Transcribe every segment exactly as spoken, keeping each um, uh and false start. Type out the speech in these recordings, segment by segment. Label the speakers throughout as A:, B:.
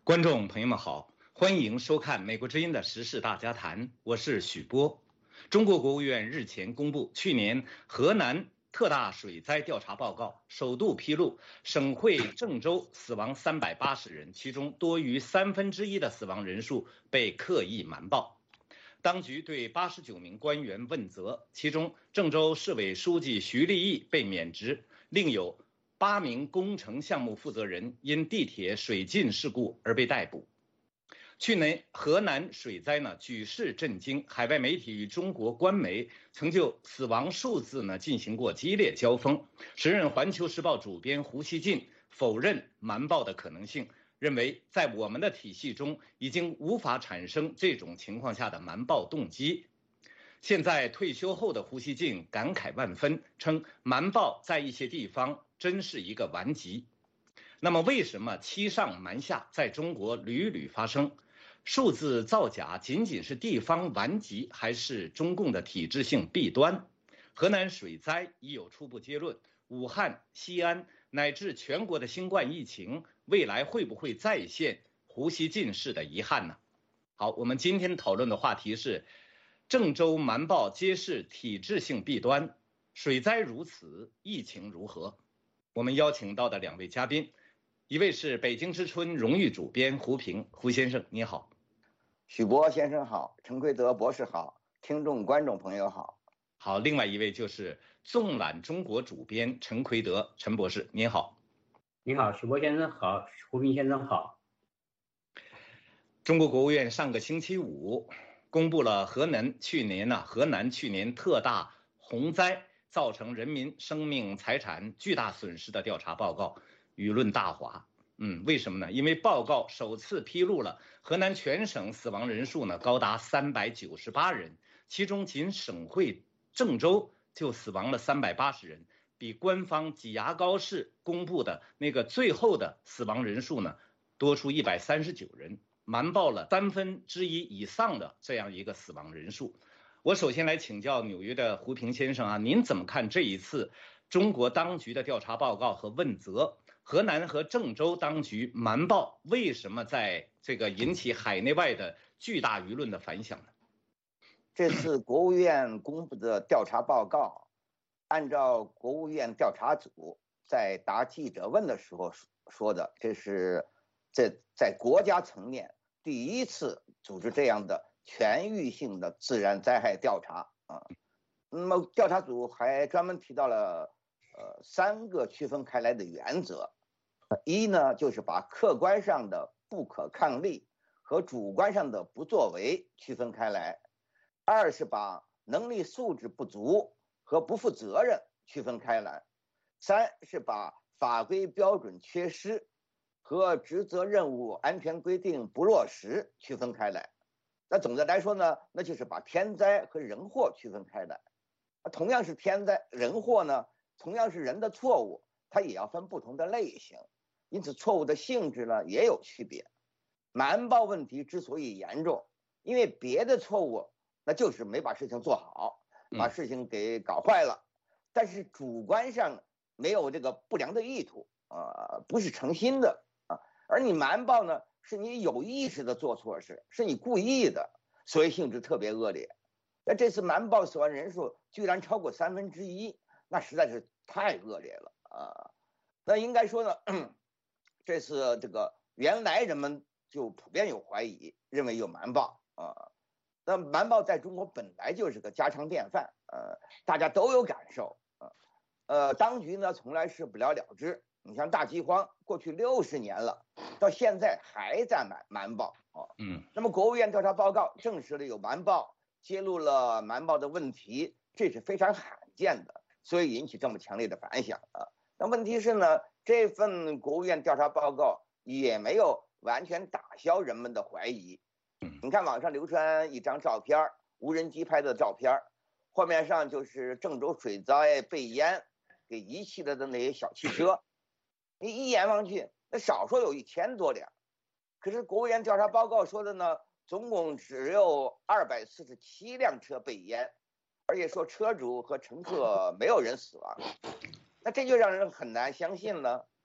A: 观众朋友们好，欢迎收看美国之音的时事大家谈，我是许波。中国国务院日前公布去年河南特大水灾调查报告，首度披露省会郑州死亡三百八十人，其中多于三分之一的死亡人数被刻意瞒报。当局对八十九名官员问责，其中郑州市委书记徐立毅被免职，另有八名工程项目负责人因地铁水浸事故而被逮捕。去年河南水灾呢举世震惊，海外媒体与中国官媒曾就死亡数字呢进行过激烈交锋。时任《环球时报》主编胡锡进否认瞒报的可能性，认为在我们的体系中已经无法产生这种情况下的瞒报动机。现在退休后的胡锡进感慨万分，称瞒报在一些地方真是一个顽疾。那么为什么欺上瞒下在中国屡屡发生？数字造假仅仅是地方顽疾，还是中共的体制性弊端？河南水灾已有初步结论，武汉、西安乃至全国的新冠疫情，未来会不会再现胡锡进式的遗憾呢？好，我们今天讨论的话题是郑州瞒报揭示体制性弊端，水灾如此，疫情如何？我们邀请到的两位嘉宾，一位是北京之春荣誉主编胡平，胡先生你好。
B: 许博先生好，陈奎德博士好，听众观众朋友好。
A: 好，另外一位就是纵览中国主编陈奎德，陈博士您好。
C: 你好，许博先生好，胡平先生好。
A: 中国国务院上个星期五公布了河南去年呢、啊，河南去年特大洪灾造成人民生命财产巨大损失的调查报告，舆论大哗。嗯，为什么呢？因为报告首次披露了河南全省死亡人数呢高达三百九十八人，其中仅省会郑州就死亡了三百八十人，比官方挤牙膏式公布的那个最后的死亡人数呢多出一百三十九人，瞒报了三分之一以上的这样一个死亡人数。我首先来请教纽约的胡平先生啊，您怎么看这一次中国当局的调查报告和问责？河南和郑州当局瞒报，为什么在这个引起海内外的巨大舆论的反响呢？
B: 这次国务院公布的调查报告，按照国务院调查组在答记者问的时候说的，这是这在国家层面第一次组织这样的全域性的自然灾害调查啊。那么调查组还专门提到了呃三个区分开来的原则。一呢，就是把客观上的不可抗力和主观上的不作为区分开来；二是把能力素质不足和不负责任区分开来；三是把法规标准缺失和职责任务安全规定不落实区分开来。那总的来说呢，那就是把天灾和人祸区分开来。同样是天灾人祸呢，同样是人的错误，它也要分不同的类型。因此错误的性质呢也有区别。瞒报问题之所以严重，因为别的错误那就是没把事情做好，把事情给搞坏了，但是主观上没有这个不良的意图啊、呃，不是诚心的啊。而你瞒报呢，是你有意识的做错事，是你故意的，所以性质特别恶劣。那这次瞒报死亡人数居然超过三分之一，那实在是太恶劣了啊。那应该说呢，这次这个原来人们就普遍有怀疑，认为有瞒报啊。那瞒报在中国本来就是个家常便饭，呃，大家都有感受啊。呃，当局呢从来是不了了之。你像大饥荒，过去六十年了，到现在还在瞒瞒报啊。嗯。那么国务院调查报告证实了有瞒报，揭露了瞒报的问题，这是非常罕见的，所以引起这么强烈的反响啊。那问题是呢，这份国务院调查报告也没有完全打消人们的怀疑。你看网上流传一张照片，无人机拍的照片，画面上就是郑州水灾被淹给遗弃了的那些小汽车，你一眼望去，那少说有一千多辆。可是国务院调查报告说的呢，总共只有二百四十七辆车被淹，而且说车主和乘客没有人死亡。那这就让人很难相信了啊！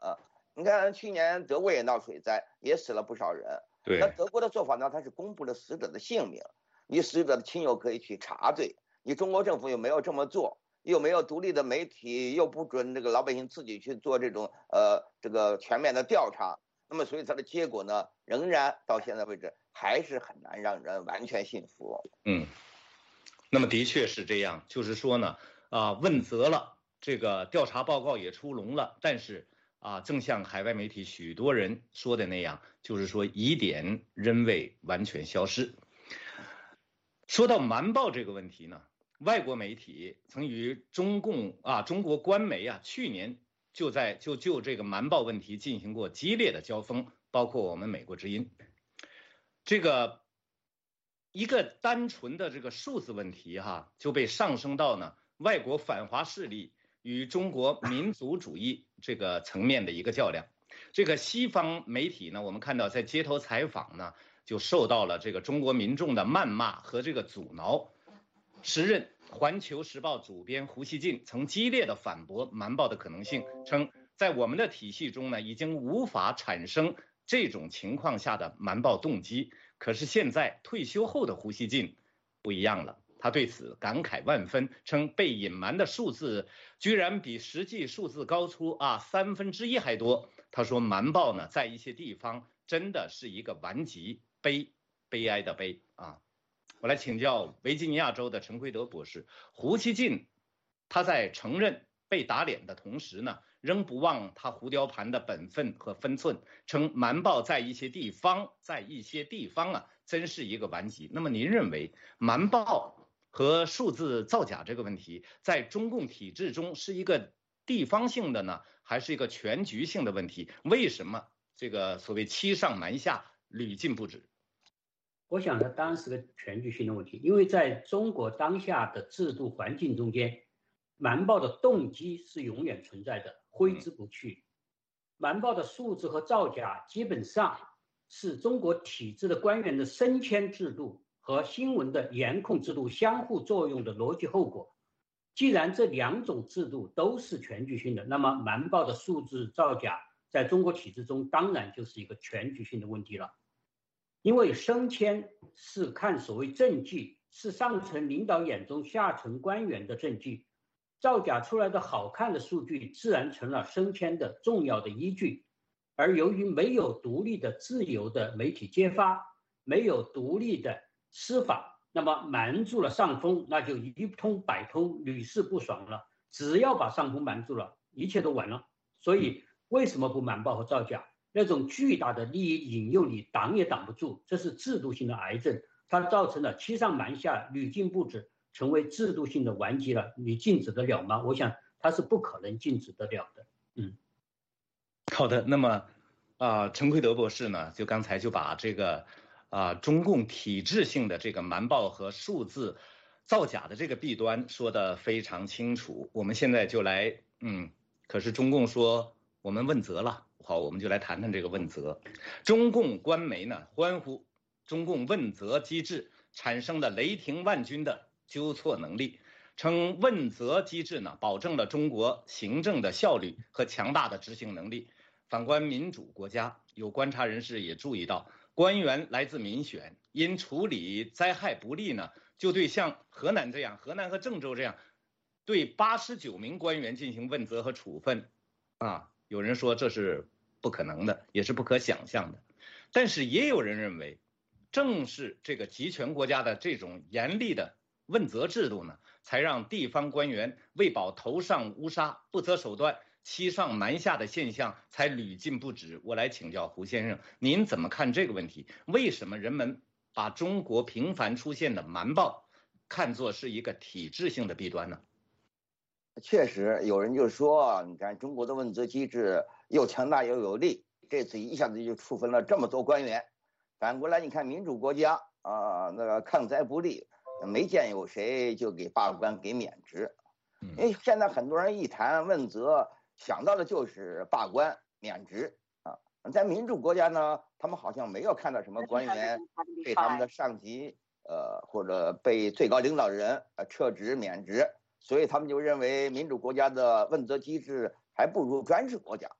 B: 你看去年德国也闹水灾，也死了不少人。
A: 对，
B: 那德国的做法呢？他是公布了死者的姓名，你死者的亲友可以去查罪。你中国政府又没有这么做，又没有独立的媒体，又不准这个老百姓自己去做这种呃这个全面的调查。那么所以它的结果呢，仍然到现在为止还是很难让人完全信服。
A: 嗯，那么的确是这样，就是说呢，啊，问责了，这个调查报告也出笼了，但是啊，正像海外媒体许多人说的那样，就是说疑点仍未完全消失。说到瞒报这个问题呢，外国媒体曾与中共啊中国官媒啊去年就在就就这个瞒报问题进行过激烈的交锋，包括我们美国之音。这个一个单纯的这个数字问题哈，就被上升到呢外国反华势力与中国民族主义这个层面的一个较量。这个西方媒体呢，我们看到在街头采访呢，就受到了这个中国民众的谩骂和这个阻挠。时任《环球时报》主编胡锡进曾激烈的反驳瞒报的可能性，称在我们的体系中呢，已经无法产生这种情况下的瞒报动机。可是现在退休后的胡锡进不一样了，他对此感慨万分，称被隐瞒的数字居然比实际数字高出啊三分之一还多。他说瞒报呢，在一些地方真的是一个顽疾，悲悲哀的悲啊。我来请教维吉尼亚州的陈奎德博士，胡锡进他在承认被打脸的同时呢，仍不忘他胡雕盘的本分和分寸，称瞒报在一些地方，在一些地方啊，真是一个顽疾。那么您认为瞒报和数字造假这个问题，在中共体制中是一个地方性的呢，还是一个全局性的问题？为什么这个所谓欺上瞒下屡禁不止？
C: 我想它当然是个全局性的问题，因为在中国当下的制度环境中间，瞒报的动机是永远存在的，挥之不去。瞒报的数字和造假基本上是中国体制的官员的升迁制度和新闻的严控制度相互作用的逻辑后果。既然这两种制度都是全局性的，那么瞒报的数字造假在中国体制中当然就是一个全局性的问题了。因为升迁是看所谓政绩，是上层领导眼中下层官员的政绩，造假出来的好看的数据自然成了升迁的重要的依据。而由于没有独立的自由的媒体揭发，没有独立的司法，那么瞒住了上风，那就一通百通，屡试不爽了。只要把上风瞒住了，一切都完了。所以为什么不瞒报和造假？那种巨大的利益引诱你挡也挡不住，这是制度性的癌症，它造成了欺上瞒下、屡禁不止，成为制度性的顽疾了。你禁止得了吗？我想它是不可能禁止得了的。嗯，
A: 好的，那么啊、呃，陈奎德博士呢，就刚才就把这个啊、呃、中共体制性的这个瞒报和数字造假的这个弊端说得非常清楚。我们现在就来，嗯，可是中共说我们问责了。好，我们就来谈谈这个问责。中共官媒呢欢呼中共问责机制产生的雷霆万钧的纠错能力，称问责机制呢保证了中国行政的效率和强大的执行能力。反观民主国家，有观察人士也注意到，官员来自民选，因处理灾害不力呢，就对像河南这样，河南和郑州这样，对八十九名官员进行问责和处分，啊。有人说这是不可能的，也是不可想象的，但是也有人认为，正是这个集权国家的这种严厉的问责制度呢，才让地方官员为保头上乌纱、不择手段、欺上瞒下的现象才屡禁不止。我来请教胡先生，您怎么看这个问题？为什么人们把中国频繁出现的瞒报看作是一个体制性的弊端呢？
B: 确实，有人就说，你看中国的问责机制又强大又有力，这次一下子就处分了这么多官员。反过来，你看民主国家啊、呃，那个抗灾不力，没见有谁就给罢官给免职。因为现在很多人一谈问责，想到的就是罢官免职啊。在民主国家呢，他们好像没有看到什么官员被他们的上级呃或者被最高领导人呃撤职免职。所以他们就认为民主国家的问责机制还不如专制国家。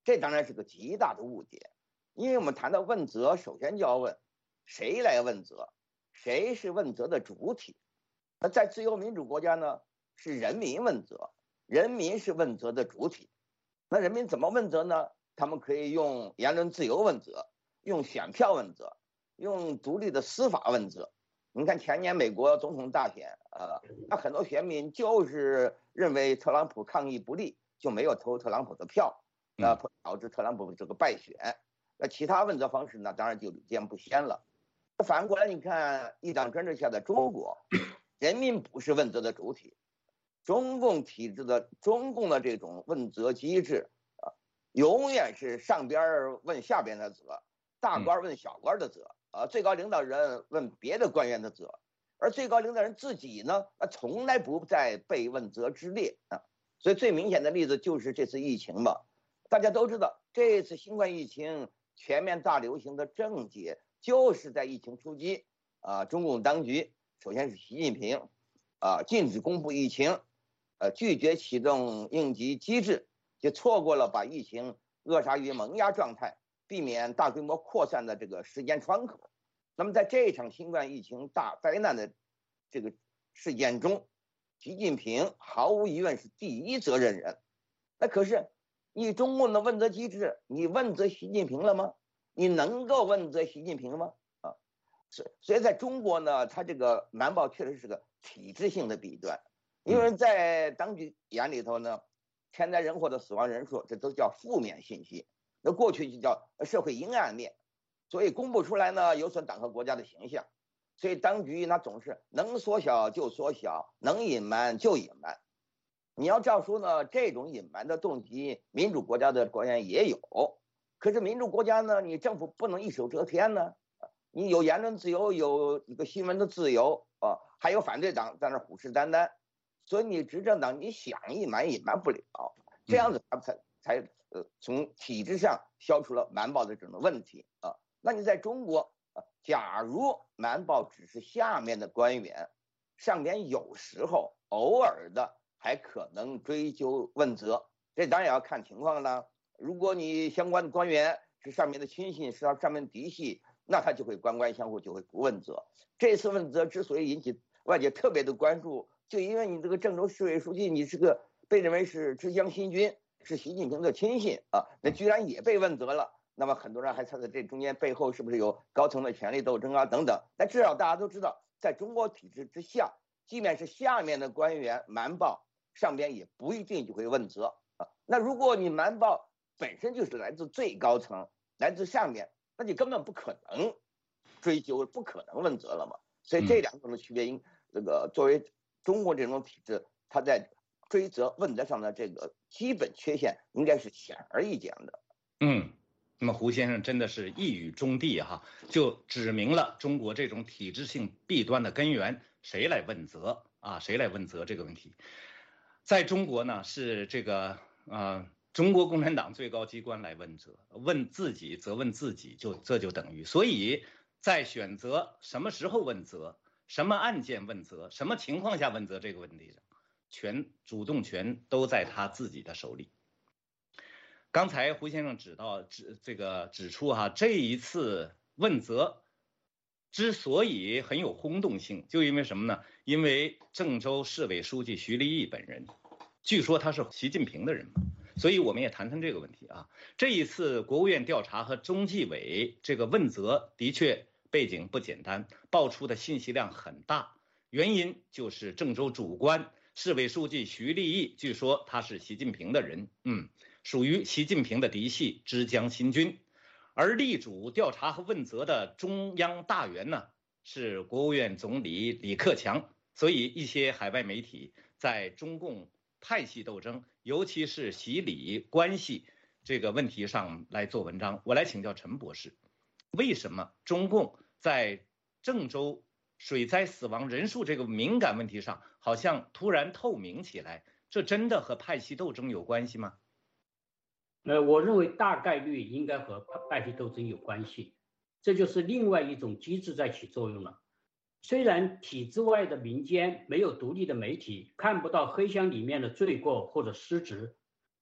B: 这当然是个极大的误解，因为我们谈到问责，首先就要问谁来问责，谁是问责的主体。那在自由民主国家呢，是人民问责，人民是问责的主体。那人民怎么问责呢？他们可以用言论自由问责，用选票问责，用独立的司法问责。你看前年美国总统大选，呃，那很多选民就是认为特朗普抗议不利，就没有投特朗普的票，呃，导致特朗普这个败选。那其他问责方式呢，当然就屡见不鲜了。反过来，你看一党专制下的中国，人民不是问责的主体，中共体制的中共的这种问责机制啊，永远是上边问下边的责，大官问小官的责，啊，最高领导人问别的官员的责，而最高领导人自己呢，啊，从来不在被问责之列啊。所以最明显的例子就是这次疫情吧，大家都知道，这次新冠疫情全面大流行的症结，就是在疫情初期啊，中共当局首先是习近平啊，禁止公布疫情，呃，拒绝启动应急机制，就错过了把疫情扼杀于萌芽状态，避免大规模扩散的这个时间窗口。那么在这场新冠疫情大灾难的这个事件中，习近平毫无疑问是第一责任人。那可是你中共的问责机制，你问责习近平了吗？你能够问责习近平吗？啊，所以在中国呢，它这个瞒报确实是个体制性的弊端，因为在当局眼里头呢，天灾人祸的死亡人数，这都叫负面信息，那过去就叫社会阴暗面，所以公布出来呢，有损党和国家的形象，所以当局那总是能缩小就缩小，能隐瞒就隐瞒。你要照说呢，这种隐瞒的动机，民主国家的官员也有，可是民主国家呢，你政府不能一手遮天呢，你有言论自由，有一个新闻的自由啊，还有反对党在那虎视眈眈，所以你执政党你想隐瞒隐瞒不了，这样子他才才呃从体制上消除了瞒报的这种问题啊。那你在中国啊，假如瞒报只是下面的官员，上边有时候偶尔的还可能追究问责，这当然也要看情况了。如果你相关的官员是上面的亲信，是上面的嫡系，那他就会官官相护，就会不问责。这次问责之所以引起外界特别的关注，就因为你这个郑州市委书记，你是个被认为是知乡新军，是习近平的亲信啊，那居然也被问责了。那么很多人还猜测这中间背后是不是有高层的权力斗争啊等等。但至少大家都知道，在中国体制之下，即便是下面的官员瞒报，上边也不一定就会问责啊。那如果你瞒报本身就是来自最高层，来自上面，那你根本不可能追究，不可能问责了嘛。所以这两种的区别，应这个作为中国这种体制，它在追责问责上的这个基本缺陷，应该是显而易见的。
A: 嗯。那么胡先生真的是一语中的哈，就指明了中国这种体制性弊端的根源，谁来问责啊？谁来问责这个问题，在中国呢是这个呃中国共产党最高机关来问责，问自己责问自己，就这就等于，所以在选择什么时候问责、什么案件问责、什么情况下问责这个问题上，权主动权都在他自己的手里。刚才胡先生指到指这个指出哈，这一次问责之所以很有轰动性，就因为什么呢？因为郑州市委书记徐立毅本人，据说他是习近平的人嘛，所以我们也谈谈这个问题啊。这一次国务院调查和中纪委这个问责的确背景不简单，爆出的信息量很大，原因就是郑州主官市委书记徐立毅，据说他是习近平的人，嗯。属于习近平的嫡系之江新军，而力主调查和问责的中央大员呢是国务院总理李克强，所以一些海外媒体在中共派系斗争，尤其是习李关系这个问题上来做文章。我来请教陈博士，为什么中共在郑州水灾死亡人数这个敏感问题上好像突然透明起来？这真的和派系斗争有关系吗？
C: 呃，我认为大概率应该和派系斗争有关系，这就是另外一种机制在起作用了。虽然体制外的民间没有独立的媒体，看不到黑箱里面的罪过或者失职，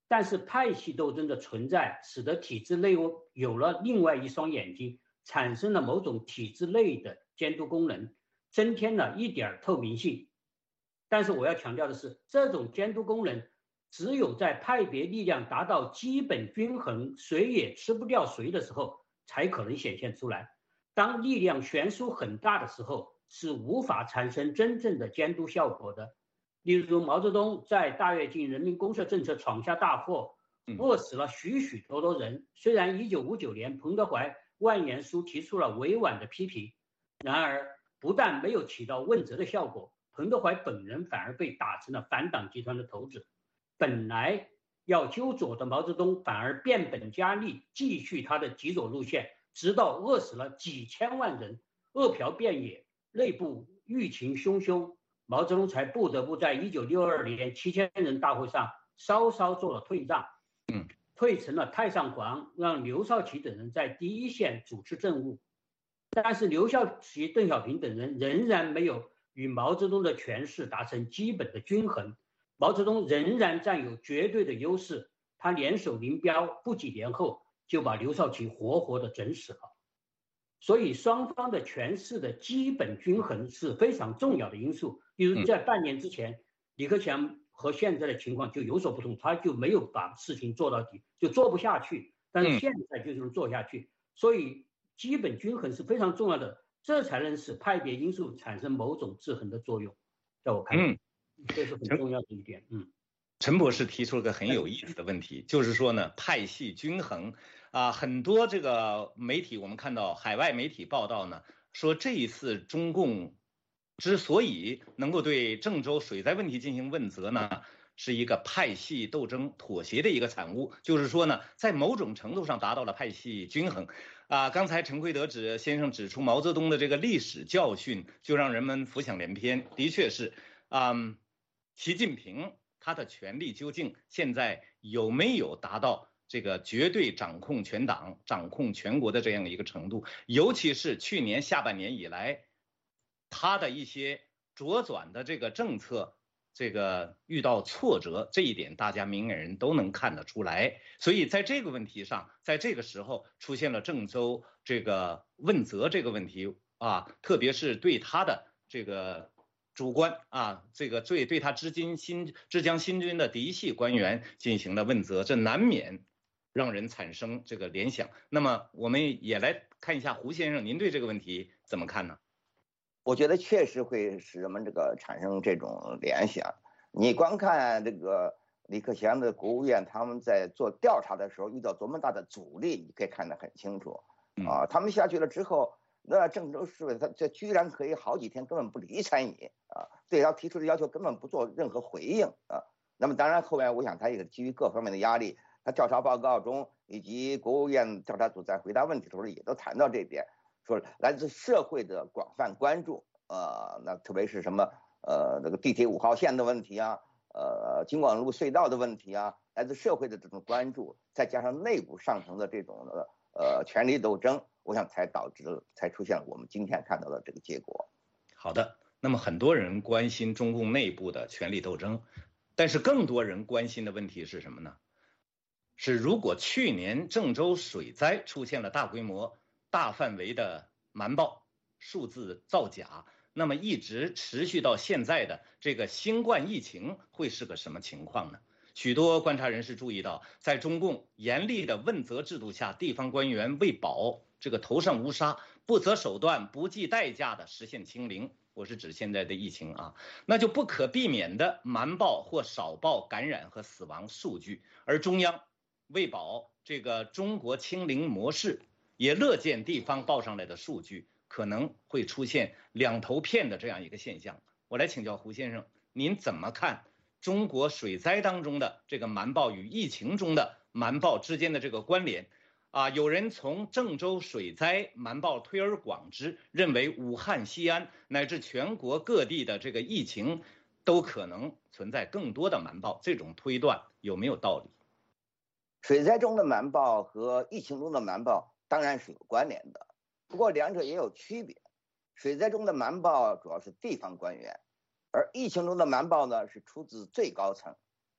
C: 但是派系斗争的存在，使得体制内有了另外一双眼睛，产生了某种体制内的监督功能，增添了一点透明性。但是我要强调的是，这种监督功能只有在派别力量达到基本均衡，谁也吃不掉谁的时候，才可能显现出来。当力量悬殊很大的时候，是无法产生真正的监督效果的。例如毛泽东在大跃进人民公社政策闯下大祸，饿死了许许多多人。虽然一九五九年彭德怀万言书提出了委婉的批评，然而不但没有起到问责的效果，彭德怀本人反而被打成了反党集团的头子。本来要纠左的毛泽东反而变本加厉，继续他的极左路线，直到饿死了几千万人，饿殍遍野，内部疫情汹汹，毛泽东才不得不在一九六二年七千人大会上稍稍做了退让，
A: 嗯，
C: 退成了太上皇，让刘少奇等人在第一线主持政务。但是刘少奇、邓小平等人仍然没有与毛泽东的权势达成基本的均衡，毛泽东仍然占有绝对的优势，他联手林彪，不几年后就把刘少奇活活的整死了。所以双方的权势的基本均衡是非常重要的因素。比如在半年之前，李克强和现在的情况就有所不同，他就没有把事情做到底，就做不下去。但是现在就能做下去，所以基本均衡是非常重要的，这才能使派别因素产生某种制衡的作用。在我看来，嗯，这是很重要的一点。嗯，
A: 陈博士提出了个很有意思的问题，就是说呢，派系均衡啊，很多这个媒体我们看到海外媒体报道呢，说这一次中共之所以能够对郑州水灾问题进行问责呢，是一个派系斗争妥协的一个产物，就是说呢，在某种程度上达到了派系均衡。啊，刚才陈奎德指先生指出毛泽东的这个历史教训，就让人们浮想联翩。的确是，嗯，习近平他的权力究竟现在有没有达到这个绝对掌控全党、掌控全国的这样的一个程度？尤其是去年下半年以来，他的一些左转的这个政策，这个遇到挫折，这一点大家明眼人都能看得出来。所以在这个问题上，在这个时候出现了郑州这个问责这个问题啊，特别是对他的这个主官啊，这个对对他支军新浙江新军的嫡系官员进行了问责，这难免让人产生这个联想。那么我们也来看一下胡先生，您对这个问题怎么看呢？
B: 我觉得确实会使人们这个产生这种联想。你光看这个李克强的国务院，他们在做调查的时候遇到多么大的阻力，你可以看得很清楚啊。他们下去了之后，那郑州市委他这居然可以好几天根本不理睬你啊，对他提出的要求根本不做任何回应啊。那么当然后面我想他也基于各方面的压力，他调查报告中以及国务院调查组在回答问题的时候也都谈到这点。说来自社会的广泛关注，呃，那特别是什么呃这个地铁五号线的问题啊，呃京广路隧道的问题啊，来自社会的这种关注，再加上内部上层的这种呃权力斗争，我想才导致才出现我们今天看到的这个结果。
A: 好的，那么很多人关心中共内部的权力斗争，但是更多人关心的问题是什么呢？是如果去年郑州水灾出现了大规模大范围的瞒报、数字造假，那么一直持续到现在的这个新冠疫情会是个什么情况呢？许多观察人士注意到，在中共严厉的问责制度下，地方官员为保这个头上无纱，不择手段、不计代价的实现清零。我是指现在的疫情啊，那就不可避免的瞒报或少报感染和死亡数据，而中央为保这个中国清零模式，也乐见地方报上来的数据可能会出现两头骗的这样一个现象。我来请教胡先生，您怎么看中国水灾当中的这个瞒报与疫情中的瞒报之间的这个关联？啊，有人从郑州水灾瞒报推而广之，认为武汉、西安乃至全国各地的这个疫情都可能存在更多的瞒报，这种推断有没有道理？
B: 水灾中的瞒报和疫情中的瞒报当然是有关联的，不过两者也有区别。水灾中的瞒报主要是地方官员，而疫情中的瞒报呢是出自最高层。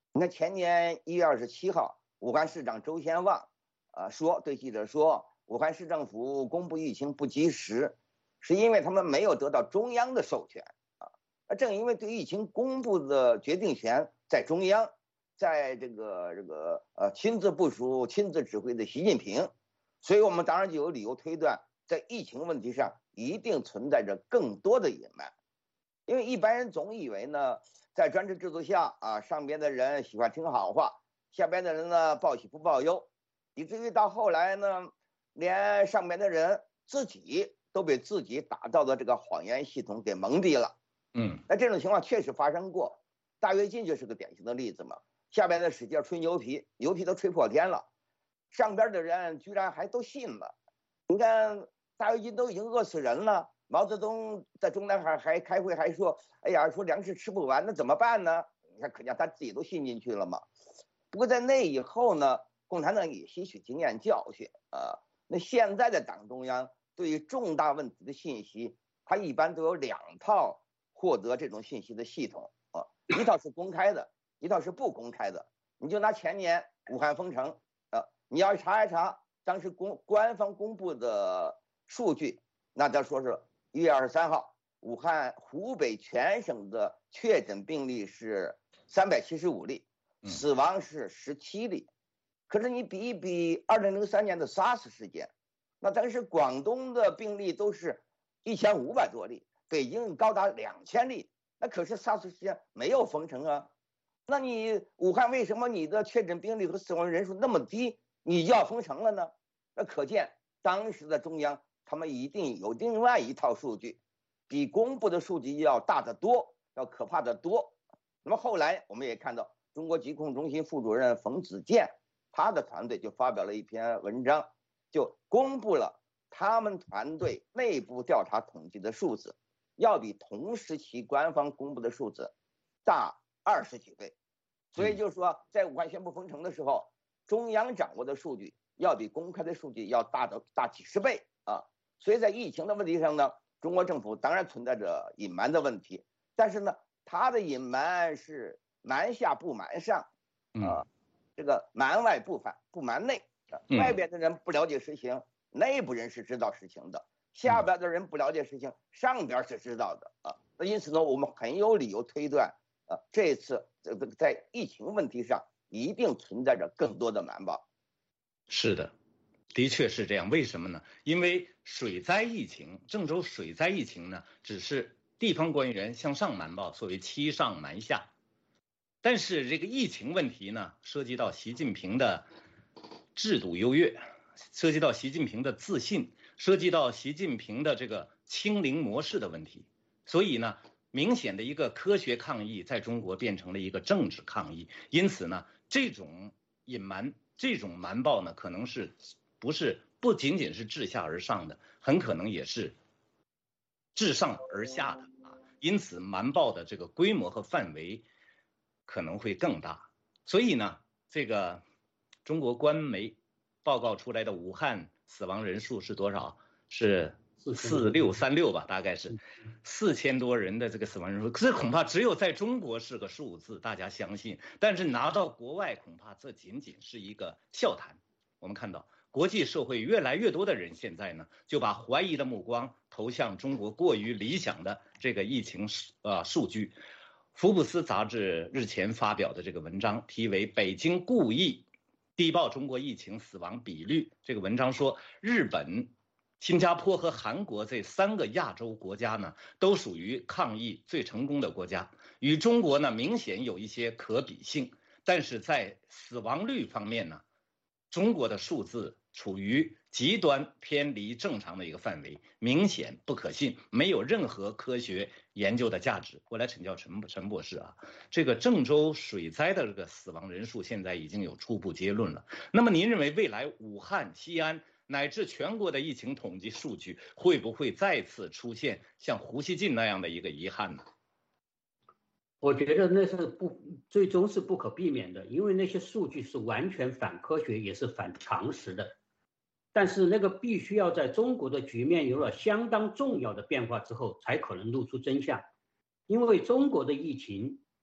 B: 你看前年一月二十七号，武汉市长周先旺啊、呃、说对记者说，武汉市政府公布疫情不及时，是因为他们没有得到中央的授权啊。那正因为对疫情公布的决定权在中央，在这个这个呃亲自部署、亲自指挥的习近平，所以我们当然就有理由推断，在疫情问题上一定存在着更多的隐瞒。因为一般人总以为呢，在专制制度下啊，上边的人喜欢听好话，下边的人呢报喜不报忧，以至于到后来呢，连上边的人自己都被自己打造的这个谎言系统给蒙蔽了。
A: 嗯，
B: 那这种情况确实发生过，大跃进就是个典型的例子嘛。下边的使劲吹牛皮，牛皮都吹破天了，上边的人居然还都信了。你看大跃进都已经饿死人了，毛泽东在中南海还开会还说，哎呀，说粮食吃不完，那怎么办呢？你看，可见他自己都信进去了嘛。不过在那以后呢，共产党也吸取经验教训啊。那现在的党中央对于重大问题的信息，它一般都有两套获得这种信息的系统啊，一套是公开的，一套是不公开的。你就拿前年武汉封城啊，你要查一查当时公官方公布的数据，那他说是一月二十三号，武汉湖北全省的确诊病例是三百七十五例，死亡是十七例。可是你比一比二零零三年的 SARS 事件，那当时广东的病例都是一千五百多例，北京高达两千例，那可是 SARS 事件没有封城啊。那你武汉为什么你的确诊病例和死亡人数那么低，你就要封城了呢？那可见当时的中央他们一定有另外一套数据，比公布的数据要大得多，要可怕得多。那么后来我们也看到，中国疾控中心副主任冯子健，他的团队就发表了一篇文章，就公布了他们团队内部调查统计的数字，要比同时期官方公布的数字大二十几倍。所以就是说，在武汉宣布封城的时候，中央掌握的数据要比公开的数据要大的大几十倍啊。所以在疫情的问题上呢，中国政府当然存在着隐瞒的问题，但是呢，它的隐瞒是瞒下不瞒上啊，这个瞒外不反不瞒内，外边的人不了解实情，内部人是知道实情的，下边的人不了解实情，上边是知道的啊。那因此呢，我们很有理由推断，啊，这次这个在疫情问题上一定存在着更多的瞒报。
A: 是的，的确是这样。为什么呢？因为水灾疫情，郑州水灾疫情呢，只是地方官员向上瞒报，所谓欺上瞒下。但是这个疫情问题呢，涉及到习近平的制度优越，涉及到习近平的自信，涉及到习近平的这个清零模式的问题。所以呢，明显的一个科学抗议在中国变成了一个政治抗议。因此呢，这种隐瞒，这种瞒报呢，可能是不是不仅仅是自下而上的，很可能也是自上而下的啊。因此瞒报的这个规模和范围可能会更大。所以呢，这个中国官媒报告出来的武汉死亡人数是多少？是四六三六吧，大概是四千多人的这个死亡人数。这恐怕只有在中国是个数字，大家相信，但是拿到国外，恐怕这仅仅是一个笑谈。我们看到国际社会越来越多的人现在呢，就把怀疑的目光投向中国过于理想的这个疫情呃数据。福布斯杂志日前发表的这个文章题为《北京故意低报中国疫情死亡比率》。这个文章说，日本、新加坡和韩国这三个亚洲国家呢，都属于抗疫最成功的国家，与中国呢明显有一些可比性。但是在死亡率方面呢，中国的数字处于极端偏离正常的一个范围，明显不可信，没有任何科学研究的价值。我来请教陈陈博士啊，这个郑州水灾的这个死亡人数现在已经有初步结论了。那么您认为未来武汉、西安乃至全国的疫情统计数据会不会再次出现像胡锡进那样的一个遗憾呢？
C: 我觉得那是不最终是不可避免的，因为那些数据是完全反科学，也是反常识的。但是那个必须要在中国的局面有了相当重要的变化之后，才可能露出真相。因为中国的疫情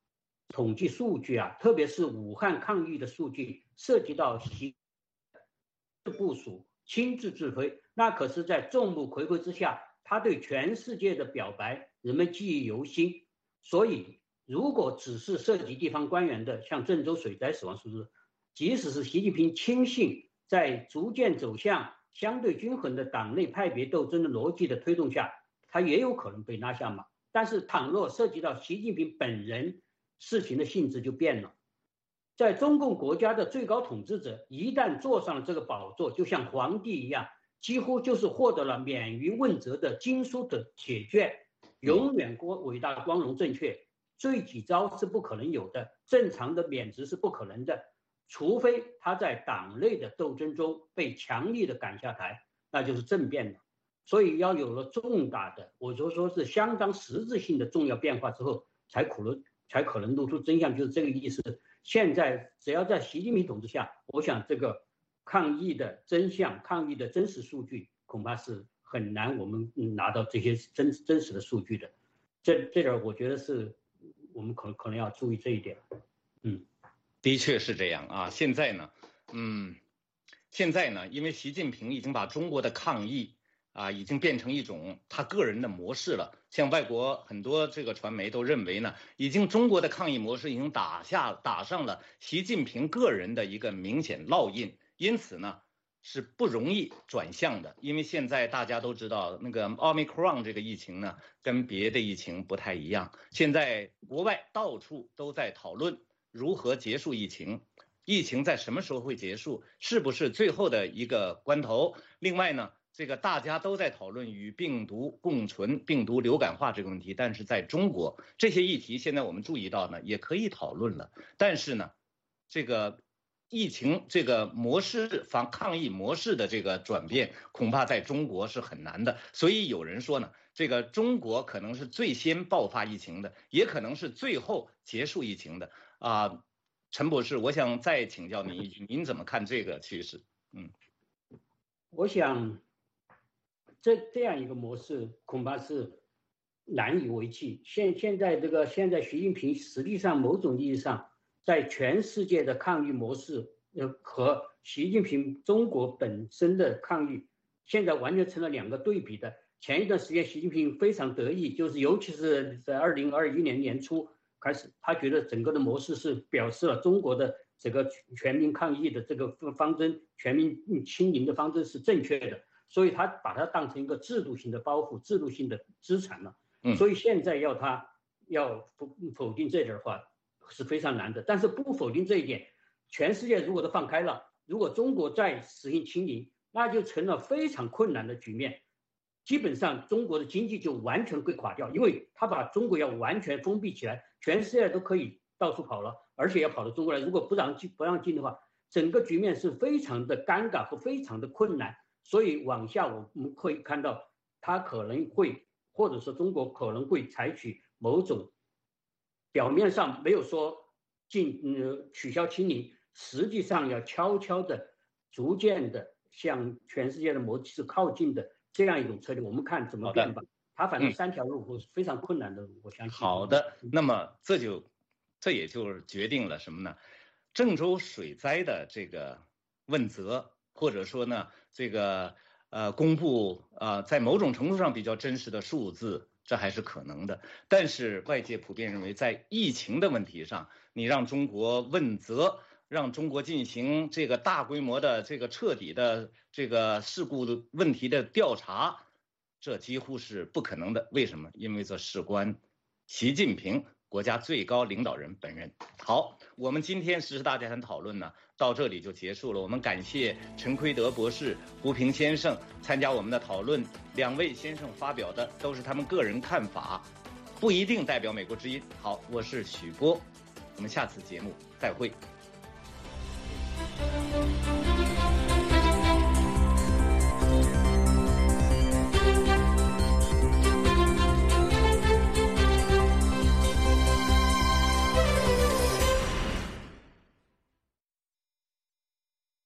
C: 统计数据啊，特别是武汉抗疫的数据，涉及到习部署、亲自指挥，那可是在众目睽睽之下，他对全世界的表白，人们记忆犹新。所以，如果只是涉及地方官员的，像郑州水灾死亡数字，即使是习近平亲信，在逐渐走向相对均衡的党内派别斗争的逻辑的推动下，他也有可能被拉下马。但是，倘若涉及到习近平本人，事情的性质就变了。在中共国家的最高统治者一旦坐上了这个宝座，就像皇帝一样，几乎就是获得了免于问责的经书的铁卷，永远光伟大光荣正确，罪己招是不可能有的，正常的免职是不可能的，除非他在党内的斗争中被强力的赶下台，那就是政变了。所以要有了重大的，我就说是相当实质性的重要变化之后，才可能才可能露出真相，就是这个意思。现在只要在习近平统治下，我想这个抗疫的真相、抗疫的真实数据，恐怕是很难我们拿到这些真真实的数据的。这这点我觉得是我们可可能要注意这一点。嗯，
A: 的确是这样啊。现在呢，嗯，现在呢，因为习近平已经把中国的抗疫啊，已经变成一种他个人的模式了。像外国很多这个传媒都认为呢，已经中国的抗疫模式已经打下打上了习近平个人的一个明显烙印，因此呢是不容易转向的。因为现在大家都知道，那个 Omicron 这个疫情呢，跟别的疫情不太一样。现在国外到处都在讨论如何结束疫情，疫情在什么时候会结束，是不是最后的一个关头？另外呢，这个大家都在讨论与病毒共存、病毒流感化这个问题，但是在中国这些议题现在我们注意到呢，也可以讨论了。但是呢，这个疫情这个模式防抗疫模式的这个转变，恐怕在中国是很难的。所以有人说呢，这个中国可能是最先爆发疫情的，也可能是最后结束疫情的啊。陈博士，我想再请教您一句，您怎么看这个趋势？嗯，
C: 我想。这这样一个模式恐怕是难以为继。现现在这个现在习近平实际上某种意义上在全世界的抗疫模式，呃和习近平中国本身的抗疫，现在完全成了两个对比的。前一段时间习近平非常得意，就是尤其是在二零二一年年初开始，他觉得整个的模式是表示了中国的这个全民抗疫的这个方针，全民清零的方针是正确的。所以他把它当成一个制度性的包袱、制度性的资产了。所以现在要他要否定这点的话是非常难的。但是不否定这一点，全世界如果都放开了，如果中国再实行清零，那就成了非常困难的局面。基本上中国的经济就完全会垮掉，因为他把中国要完全封闭起来，全世界都可以到处跑了，而且要跑到中国来。如果不让进不让进的话，整个局面是非常的尴尬和非常的困难。所以往下我们可以看到，他可能会，或者说中国可能会采取某种表面上没有说进呃取消清零，实际上要悄悄的、逐渐的向全世界的模式靠近的这样一种策略。我们看怎么变吧。他反正三条路是非常困难的，嗯、我相信。
A: 好的，那么这就这也就决定了什么呢？郑州水灾的这个问责。或者说呢，这个呃公布啊、呃，在某种程度上比较真实的数字，这还是可能的。但是外界普遍认为，在疫情的问题上，你让中国问责，让中国进行这个大规模的、这个彻底的这个事故的问题的调查，这几乎是不可能的。为什么？因为这事关习近平国家最高领导人本人。好，我们今天时事大家谈讨论呢，到这里就结束了。我们感谢陈奎德博士、胡平先生参加我们的讨论。两位先生发表的都是他们个人看法，不一定代表美国之音。好，我是许波，我们下次节目再会。